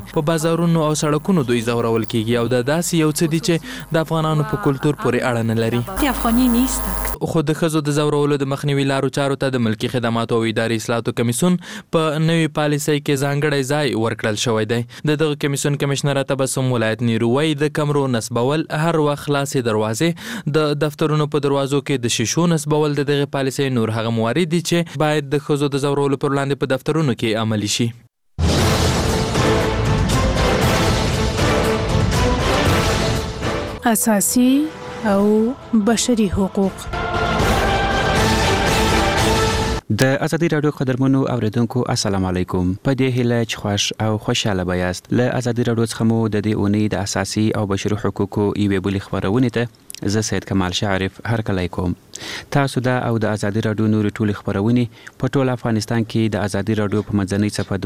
په بازارونو او سړکونو دوی ځورول کیږي او دا داسې یو څه دي چې د افغانانو په کلتور پورې اړه نه لري. افغاني نیست. خو د ښځو د ځورولو د مخنیوي لارو چارو ته د ملکي خدماتو او اداري اصلاحاتو کمیسیون په نوې پالیسۍ کې ځانګړی ځای ورکړل شوی دی. د دغه کمیسیون کمشنره تبسم ولایت نیرو وایي د کمرو نصبول هر وخت خلاصې دروازې د دفترونو په دروازو کې د شیشو نصبول د دغه پالیسۍ نور هغه موارد دي چې باید د ښځو د ځورولو پر وړاندې په دفترونو کې عملي شي. اساسي او بشري حقوق. د ازادي راډیو قدرمنو اوریدونکو السلام علیکم. په دې هیله چې خوش او خوشاله بیاست. له ازادي راډیو څخه مو د دې اونۍ د اساسي او بشري حقوقو یوې بلې خبرونه ته زه سید کمال شعرف هرکلی کوم. تاسو دا او د ازادي راډیو نورې ټولې خبرونه په ټول افغانستان کې د ازادي راډیو په منځنۍ صفحه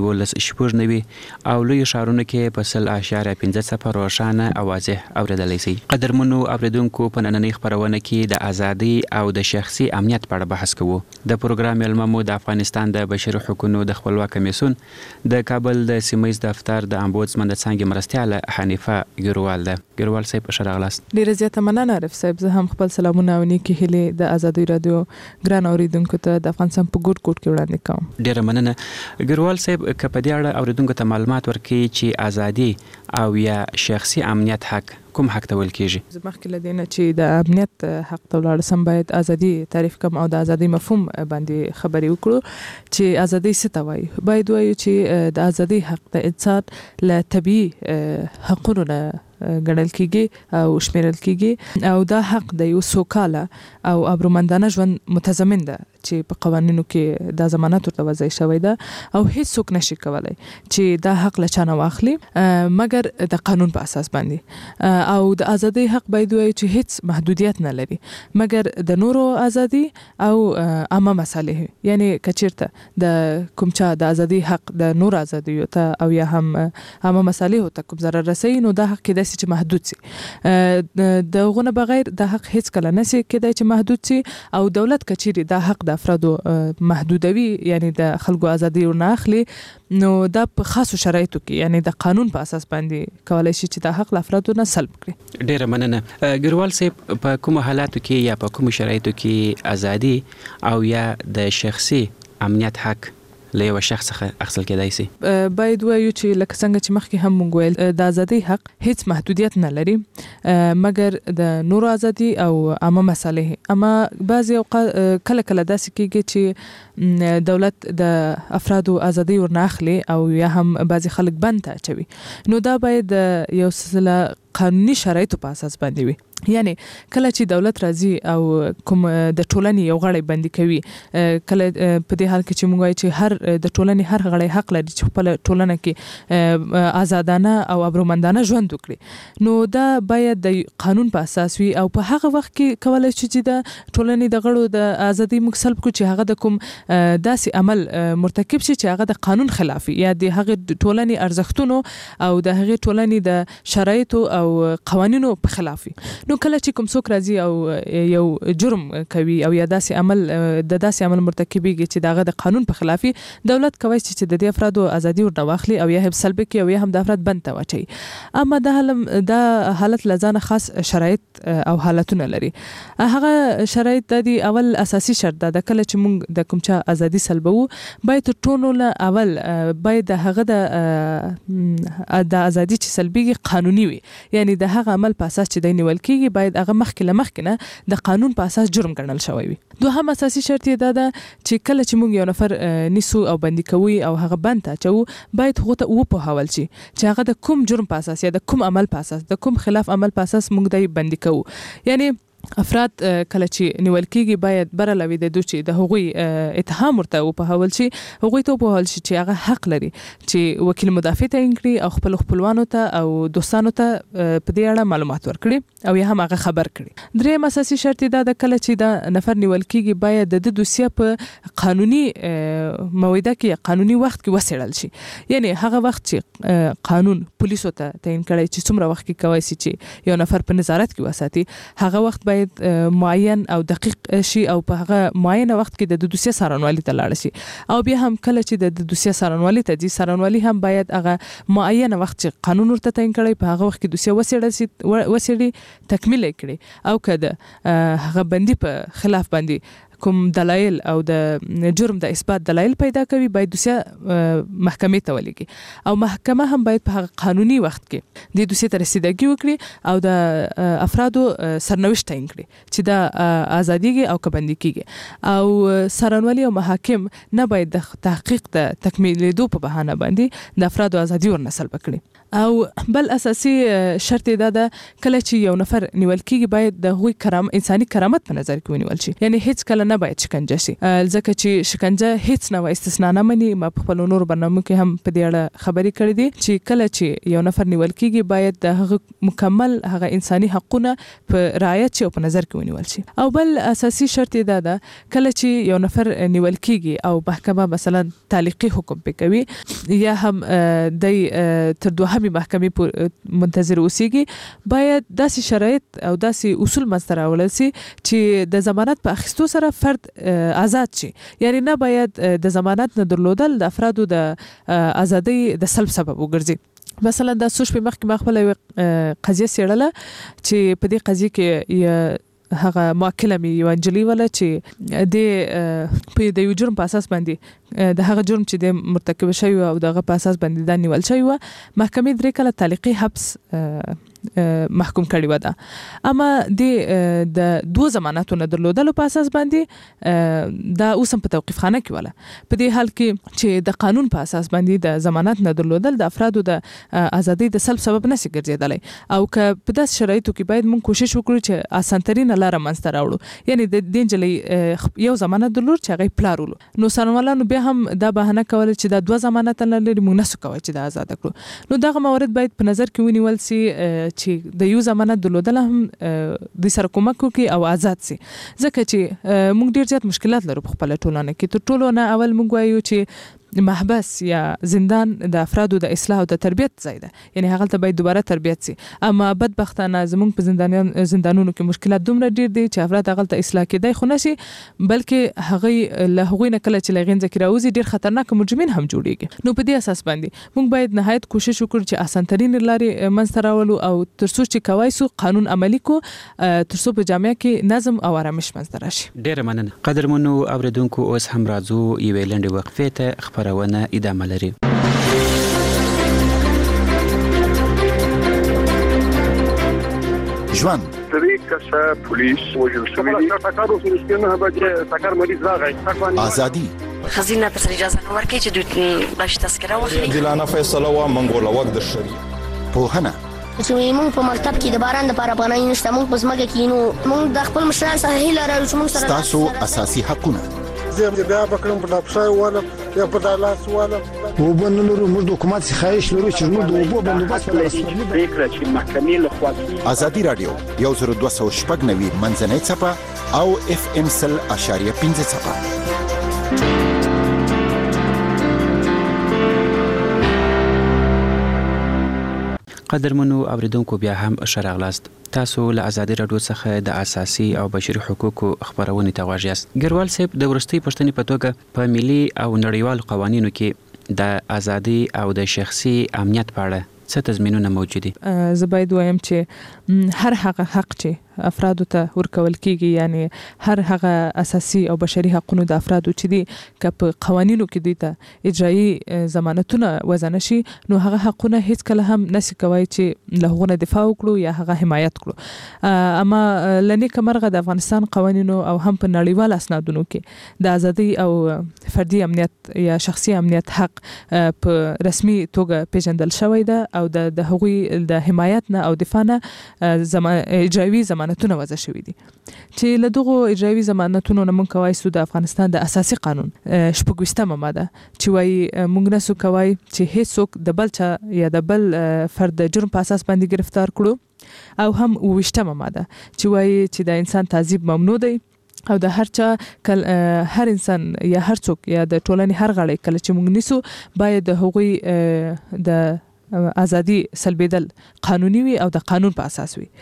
12.9 او لوی ښارونو کې په 0.5 روښانه او واضح اوریدلی شئ. قدرمنو اوریدونکو په نننۍ خبرونه کې د ازادي او د شخصي امنیت په اړه بحث کوو. د پروګرام مو د افغانستان د بشري حقوقو د خپلواک کمیسیون د کابل د سیمایي دفتر د امبودسمن د څنګه مرستياله حنیفه ګروال ده. ګروال صاحب شراغلاست. ډیره زیاته مننه عارف صاحب. زه هم خپل سلامونه او نیکی هیلې د ازادي رادیو ګران اوریدونکو ته د افغانستان په ګډ کې وړاندې کوم. ډیره مننه ګروال صاحب. کپه دې اړه اوریدونکو ته معلومات ورکړي چې ازادي او یا شخصي امنیت حق کوم حق ته ویل کیږي؟ مخکې له دې نه چې د امنیت حق ته ولاړ سم باید ازادي تعریف کوم او د ازادي مفهوم باندې خبرې وکړو چې ازادي څه ته وایي. باید وایو چې د ازادي حق د انسان له طبیعي حقونو نه ګڼل کیږي او شمیرل کیږي او دا حق د یو سوکاله او ابرومندانه ژوند متضمن ده چې په قوانینو کې دا ضمانت ورته وضع شوی ده او هیڅ څوک نشي کولای چې دا حق له چا نه واخلي مګر د قانون په اساس باندې. او د ازادي حق باید وایي چې هیڅ محدودیت نه لري مګر د نورو ازادي او عامه مصالح، یعنی کچیرته د کوم چا د ازادي حق د نور ازادي ته او یا هم عامه مصالح ته کوم ضرر رسي نو دا حق کېدای چې محدود سي. د غونه بغیر د حق هیڅ کله نشي کېدای چې محدود سي او دولت کچيري د حق د افرادو محدودوي یعنی د خلکو ازادي ورنه اخلي نو دا په خاصو شرایطو کې یعنی د قانون په اساس باندې کولای شي چې د حق له افرادو نه سلب کړي. ډیره مننه ګروال صاحب. په کوم حالاتو کې یا په کوم شرایطو کې ازادي او یا د شخصي امنیت حق له یو شخص څخه اخیستل کېدای شي؟ باید وایو چې لکه څنګه چې مخکې هم موږ ویل د ازادي حق هیڅ محدودیت نه لري مګر د نورو ازادي او عامه مصالح اما بعضی اوقات کله کله داسې کېږي چې دولت د افرادو ازادي ورنه اخلي او یا هم بعضی خلک بند ته اچوي نو دا باید یو سلسله قانوني شرایطو په اساس باندې وي. یعنی کله چې دولت راځي او کوم د ټولنې یو غړی بندي کوي کله په دې حال کې چې موږ وایو چې هر د ټولنې هر غړی حق لري چې خپل ټولنه کې آزادانه او ابرومندانه ژوند وکړي نو دا باید د قانون په اساس وي او په هغه وخت کې کولای شي چې د ټولنې د غړو د ازادي موږ سلب کړو چې هغه د کوم داسې عمل مرتکب شي چې هغه د قانون خلاف یا د هغه ټولنې ارزښتونو او د هغه ټولنې د شرایطو او قوانینو په خلاف وي. نو کله چې کوم څوک راځي او یو جرم کوي او یا داسې عمل د داسې عمل مرتکبيږي چې دغه د قانون په خلاف دولت کوي چې د دې افرادو ازادي ورنه واخلي او یا هم سلب کوي او یا هم د افراد بند ته واچي. اما دا حالت لزانه خاص شرایط او حالتونه لري. هغه شرایط د اول اساسي شرط ده کله چې موږ د کوم چا ازادي سلبو باید ټولو له اول باید هغه د ازادي چې سلبيږي قانوني وي یعنی د هغه عمل په اساس چې د نیول کیږي باید هغه مخکې نه د قانون په اساس جرم ګڼل شوی وي. دوهم اساسي شرط دا ده چې کله چې موږ یو نفر نیسو او بندي کوي او هغه بند ته چو باید هغه ته وپوهول شي چې هغه د کوم جرم په اساس یا د کوم عمل په اساس د کوم خلاف عمل په اساس موږ دای بندي کوو. یعنی افراد کله چې نیول کیږي باید برلوي د دوی د هغوی اتهام ورته وپوهول شي هغوی ته وپوهول شي چې هغه حق لري چې وکیل مدافع تعیین کړي او خپل خپلوانو ته او دوستانو ته په دې اړه معلومات ورکړي او یا هم هغه خبر کړي. دریم اساسي شرط دا د کله چې دا نفر نیول کیږي باید د دوسیه په قانوني موعده کې قانوني وخت کې وسیړل شي یعنی هغه وخت چې قانون پولیسو ته تعیین کړي چې څومره وخت کې کوي چې یو نفر په نظارت کې وساتي هغه وخت باید معین او دقیق شي او په هغه معینه وخت کې د دوسیه څارنوالي ته لاړ شي. او بیا هم کله چې د دوسیه څارنوالي ته ځي، څارنوالي هم باید هغه معینه وخت چې قانون ورته تعیین کړی په هغه وخت کې دوسیه وسیړي تکمیل کړي، او که د هغه بندي په خلاف باندې کوم دلایل او د جرم د اثبات دلایل پیدا کوي، باید دوسیه محکمې ته ولېږي. او محکمه هم باید په هغه قانوني وخت کې د دوسیې ته رسیدګي وکړي او د افرادو سرنوشت تعیین کړي چې دا ازاديږي او که بندي کیږي. او څارنوالي او محاکم نه باید د تحقیق د تکمیلېدو په بهانه باندې د افرادو ازادي ورنسلب کړي. او بل اساسي شرط دا ده کله چې یو نفر نیول کیږي باید د هغوی انساني کرامت په نظر کې ونیول شي. یعنی هیڅ کله نه باید شکنجه شي، ځکه چې شکنجه هیڅ نه استثنا نه مني. ما په خپل نور برنامه کې هم په دې اړه خبرې کړې دي چې کله چې یو نفر نیول کیږي باید د هغه مکمل هغه انساني حقونه په رعایت شي او په نظر کې ونیول شي. او بل اساسي شرط دا ده کله چې یو نفر نیول کیږي او محکمه مثلا تعلیقي حکم کوي یا هم د تر دوه محکمې منتظر اوسېږي، باید داسې شرایط او داسې اصول منځته راوړل شي چې د ضمانت په اخیستو سره فرد آزاد شي. یعنی نه باید د ضمانت نه درلودل د افرادو د ازادۍ د سلب سبب وګرځي. مثلا د څو شپې مخکې ما خپله قضیه څېړله چې په دې قضیه کې هغه موکله مې یو انجلۍ وله چې د یو جرم په اساس باندې د هغه جرم چې د مرتکب شوی او دغه په اساس باندې دا نیول شوی و، محکمې 3 کاله تعلیقي حبس محکوم کړی و. ده اما د 2 ضمانتونو درلودلو په اساس باندې دا اوس هم په توقیف خانه کې وله. په دې حال کې چې د قانون په اساس باندې د ضمانت نه درلودل د افرادو د ازادۍ د سلب سبب نشي ګرځیدلی. او که په داسې شرایطو کې باید موږ کوشش وکړو چې اسانترینه لاره منځته راوړو. یعنی د دې نجلۍ یو ضمانت درلود چې هغه پلارولو، نو څارنوالانو بیا هم دا بهانه کوله چې دا 2 ضمانت لري، موږ نسو کوی چې دا آزاد کړو. نو دغه موارد باید په نظر کې ونیول شي چې د یو ضمانت درلودل هم د سره کومک وکړي او آزاد شي. ځکه چې موږ ډیر زیات مشکلات لرو په خپل ټولنه کې. تر ټولو نه اول موږ وایو چې محبس یا زندان د افرادو د اصلاح او د تربیت ځای ده، یعنی هغه ته باید دوباره تربیت شي. اما بدبختانه زموږ په زندانونو کې مشکلات دومره ډیر دي چې افراد هغه ته اصلاح کېدای خو نشي، بلکې هغه له هغوی نه کله چې لغین ذکر راوځي ډیر خطرناک مجرمین هم جوړیږي. نو په دې اساس باندې موږ باید نهایت کوشش وکړو چې اسانترین لارې منځته راولو او تر څو چې کوای سو قانون عملی کو، تر څو په جامعه کې نظم او آرامش منځته راشي. ډیر مننه. قدرمنو اوریدونکو، اوس هم راځو یوې لنډې وقفې ته، خبرونه ادامه لري. ژوند سری کسه پولیس وجل شوی دی تاکارو سرسکنه به تاکار مریض راغی ازادي خزینه پر اجازه نو ورکړي چې دوی باش تذکره واخلي. دلانه فیصله وا منګول وخت د شری پوهنه چې موږ په مکتب کې د باران د لپاره پناه نشته، موږ په ځمکه کې نو موږ د خپل مشران سره هیله لرو چې موږ سره تاسو اساسي حقونه زه بیا بکرم په دافشای والا یا په دالاس والا وبنلرو موږ د حکومت څخه خواهش لرو چې موږ د اوبو بندوبست فکر چې محکمې له خوا ازادي رادیو 1290 منځنۍ چپه او اف ام سل اشاریه 15 چپه. قدرمنو اوریدونکو، بیا هم ښه راغلاست. تاسو له ازادي رادیو څخه د اساسي او بشري حقوقو خبرونه ته غواړئ. ګروال صاحب، د ورستۍ پښتنې په توګه په ملي او نړیوالو قوانینو کې د ازادي او د شخصي امنیت په اړه څه تضمینونه موجود دي؟ زه باید وایم چې هر هغه حق چې افرادو ته ورکول کیږي، یعنی هر هغه اساسي او بشري حقوقو د افرادو چې دي که په قوانینو کې دوی ته اجرایی ضمانتونه وضع نشي، نو هغه حقونه هیڅ کله هم نشي کوي چې له هغه دفاع وکړو یا هغه حمایت کړو. اما لنیکه مرغه د افغانستان قوانینو او هم په نړیوال اسنادونو کې د ازادي او فردي امنیت یا شخصي امنیت حق په رسمي توګه پیژندل شوی ده او د هغوی د حمایت نه او دفاع نه اجرایی ضمانتونه وضع شوي دي، چې له دغو اجرایی ضمانتونو نه موږ کوای سو د افغانستان د اساسي قانون 26مه ماده چې وایي موږ نسو کوای چې هیڅوک د بل چا یا د بل فرد د جرم په اساس باندې گرفتار کړو، او هم 28مه ماده چې وایي چې د انسان تعذیب ممنوع دی او د هر چا هر انسان یا هر څوک یا د ټولنې هر غړی کله چې موږ نیسو باید د هغوی د ازادي سلبیدل قانوني وي او د قانون په اساس وي.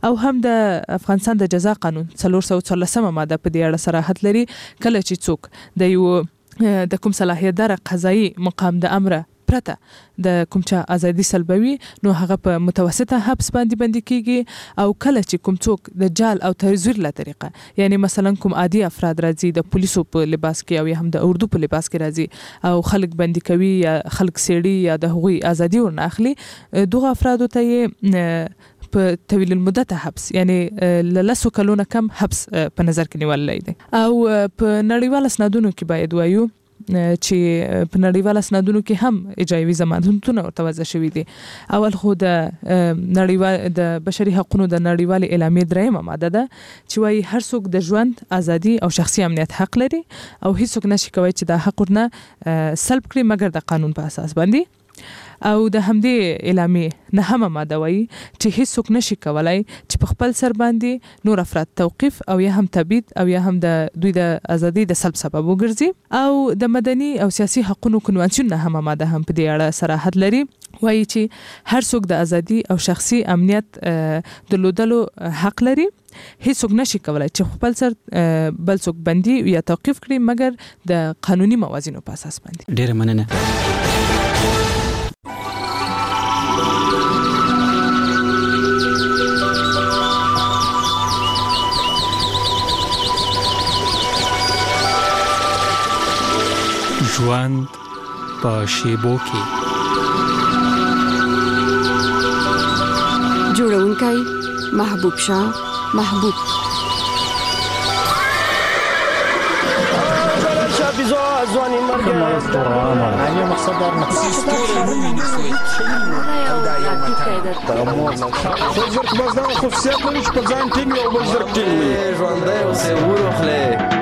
او هم د افغانستان د جزا قانون 314 ماده په دې اړه صراحت لري کله چې څوک د یو د کوم صلاحیتدار قضایي مقام د امر پرته د کوم چا ازادي سلبوي نو هغه په متوسطه حبس باندې بندي کیږي او کله چې کوم څوک د جال او تزویر له طریقه یعنی مثلا کوم عادي افراد راځي د پولیسو په لباس کې او یا هم د اردو په لباس کې راځي او خلک بندي کوي یا خلک سیړي یا د هغوی ازادي ورنه اخلي دغه افرادو ته په طویل المدت حبس یعنی لسو کلونه کم حبس په نظر کې نیولای دي او په نړیوال اسنادونو کې باید وایو چې په نړیوال اسنادونو کې هم اجرایوي ضمانتونه ورته وضع شوي دي. اول خو د نړیوال د بشري حقوقو د نړیوال اعلامیې 3 ماده ده چې وايي هر څوک د ژوند ازادي او شخصي امنیت حق لري او هیڅوک نشي کوي چې د حق ورنه سلب کړي مګر د قانون په اساس باندې. او د همدې اعلامیې 9 ماده وایي چې هیڅوک نشي کولای چې په خپل سر باندې نور افراد توقیف او یا هم تبعید او یا هم د دوی د ازادي د سلب سبب وګرځي. او د مدني او سیاسي حقوقو کنوانسیون 9 ماده هم په دې اړه صراحت لري وایي چې هر څوک د ازادي او شخصي امنیت درلودلو حق لري. هیڅوک نشي کولای چې خپل سر بل څوک بندي یا توقیف کړي مګر د قانوني موازینو په اساس باندې. ډیره مننه. ژوند په شیبو کې جوړونکی محبوب شاه محبوب ځواني مرګ عالی مقصد دار مقصد زرق بازدا خصوصیت لري چې په ځان ټینګ او بل زرق ټینګ ژوندی اوسې وروخلې.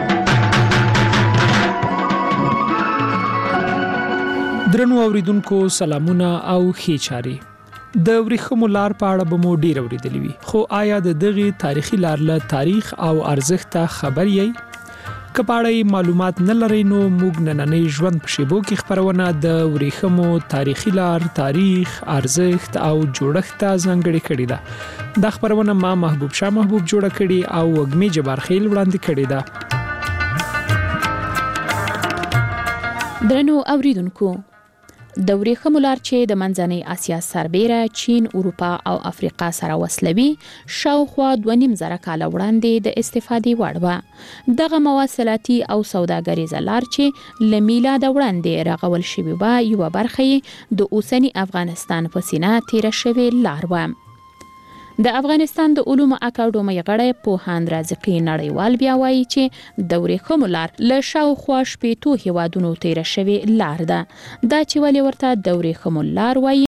درنو اوریدونکو سلامونه او ښې چارې. د ورېښمو لار په اړه به مو ډېر اورېدلي وي خو آیا د دغې تاریخي لار له تاریخ او ارزښت ته خبر یې؟ که په اړه معلومات نه لرئ نو موږ نننۍ ژوند په شیبو کې خپرونه د ورېښمو تاریخي لار تاریخ ارزښت او جوړښت ته ځانګړې کړې ده. دا خپرونه ما محبوب شاه محبوب جوړه کړې او وږمې جبارخیل وړاندې کړې ده. درنو اوریدونکو د ورېښمو لار چې د منځنۍ اسیا سربیره چین، اروپا او افریقا سره وصلوي شاوخوا 2.5 کاله وړاندې د استفادې وړ وه. دغه مواصلاتي او سوداګریزه لار چې له میلاده وړاندې رغول شوې وه یوه برخه یې د اوسني افغانستان په سینه تیره شوې لار وه. د افغانستان د علومو اکاډمۍ غړی پوهاند رازقي نړیوال بیا وایي چې د ورېښمو لار له شاوخوا 60 هیوادونو تیره شوې لار ده. دا چې ولې ورته د ورېښمو لار وایي